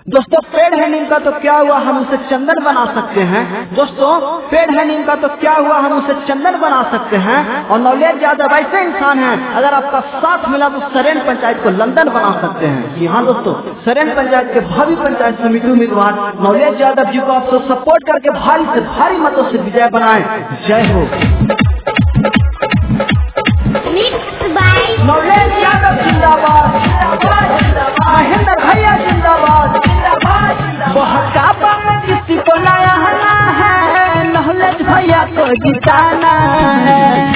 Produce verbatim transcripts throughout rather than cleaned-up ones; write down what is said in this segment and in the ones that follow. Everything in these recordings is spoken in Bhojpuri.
दोस्तों पेड़ है नीम का तो क्या हुआ, हम उसे चंदन बना सकते हैं। दोस्तों पेड़ है नीम का तो क्या हुआ, हम उसे चंदन बना सकते हैं। और नौलेज यादव ऐसे इंसान हैं, अगर आपका साथ मिला तो सरेन पंचायत को लंदन बना सकते हैं। जी हाँ दोस्तों, सरेन पंचायत के भावी पंचायत समिति उम्मीदवार नौलेज यादव जी को आप सब सपोर्ट करके भारी से भारी मतों से विजय बनाए। जय हो। नौलेज यादव जिंदाबाद, महेंद्र भैया जिंदाबाद। बहकावा में किसी को नया है, नौलेज भैया को जिताना है।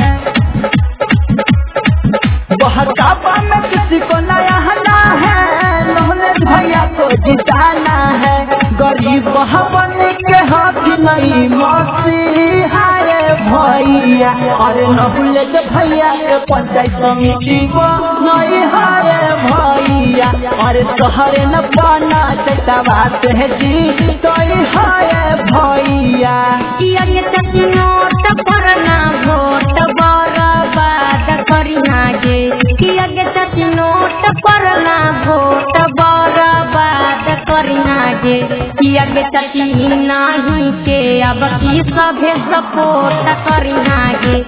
बहकावा में किसी को नया है, नौलेज भैया को जिताना है। गरीब बन के हाथ नहीं मसीहा भैया, अरे नौलेज भैया के पंचायत समिति को नहीं हारे भैया। अरे तोहरे न पाना चटा बात है जी तो हारे भैया। नोट करना वोट बर्बाद करना गे, नोट करना वोट बर्बाद करना गे। नहीं के अब की सभे सपोर्ट करना गे,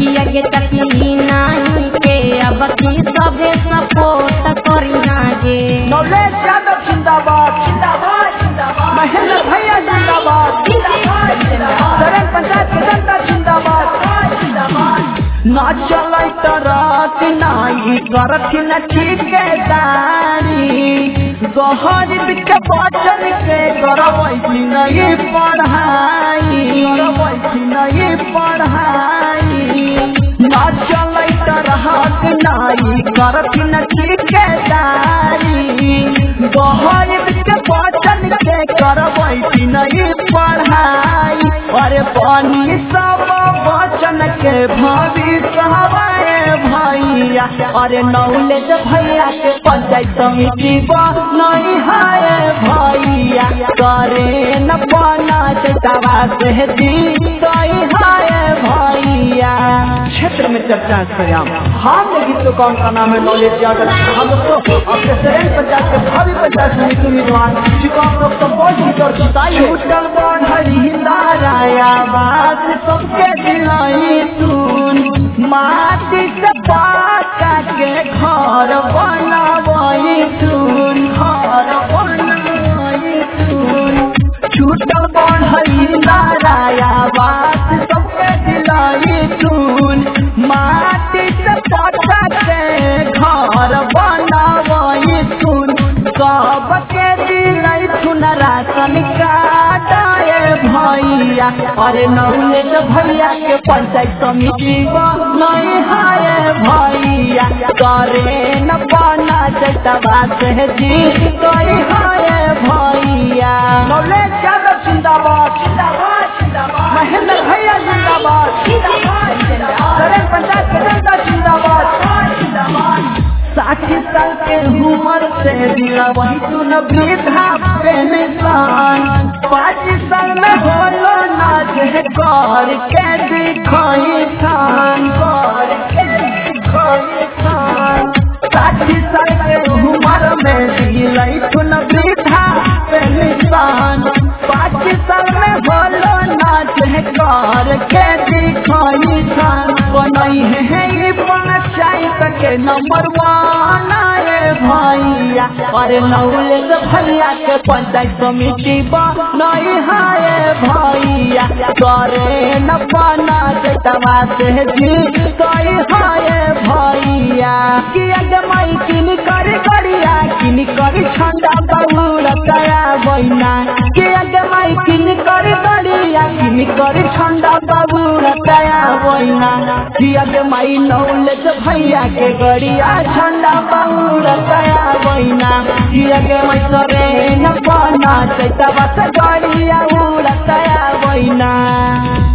नहीं के अब की सभे सपोर्ट करना गे। नौलेज यादव जिंदाबाद, महेंद्र भैया जिंदाबाद, सरेन पंचायत की जनता जिंदाबाद। ना चल तरह नहीं करथी न ठिकेदारी, गरीब के बचन के करवैती नहीं पढ़ाई, करवैती नहीं पढ़ाई। ना चल तरह नहीं करथी न ठिकेदारी, गरीब के बचन के करवैती नहीं पढ़ाई। अरे पानी सब बचन के भविष्य हवाए भैया। अरे नौलेज भैया के पंचायत समिति नहीं हाय भैया, करे न पाना चटावा से दी तो हाय भैया। क्षेत्र में चर्चा सयाम हम गीतों का उनका नाम है नौलेज यादव। हम दोस्तों अपने सरेन पंचायत के भावी पंचायत समिति उम्मीदवार जिसको आप लोग सपोर्ट और जिताइए। छूटल बढ़ी दाराया बात सबके दिलाई सुन, माटी से पाका के घर बनावई सुन, घर बनावई सुन। छूटल बढ़ी दाराया बात सबके दिलाई सुन, माटी से पाका के घर बनावई सुन। सबके दिलाई सुन राशन काटाए भैया। अरे नौलेज भैया के पंचायत समिति नहीं हाय भैया, करे न पाना चटवा से जी तो हाय भैया। नौलेज यादव जिंदाबाद, महेंद्र भैया जिंदाबाद, सरेन पंचायत की जनता जिंदाबाद। साठी साल के उम्र से दिला वही सुन वृद्धा पेंशन, पाँच साल में होलो नाच कर के दिखाई थान, कर के दिखाई थान। साठी साल के उम्र में दिला सुन वृद्धा पेंशन, पाँच साल में होलो नाच कर के दिखाई थान। बनई है ये पंचायत के नंबर वन भैया। अरे नौलेज भैया के पंचायत समिति नहीं हाय भैया, करे न पाना चटवा से जी तो हाय भैया। कि अगमई किन कर करिया किन कर ठंडा बहुर कया बहिना, कि अगमई किन कर करिया किन कर ठंडा बहुर कया बहिना। कि अगमई नौलेज भैया के गरिया ठंडा बहुर कया बहिना, कि अगमई सरेन पाना चटवा से गरिया उड़ कया बहिना।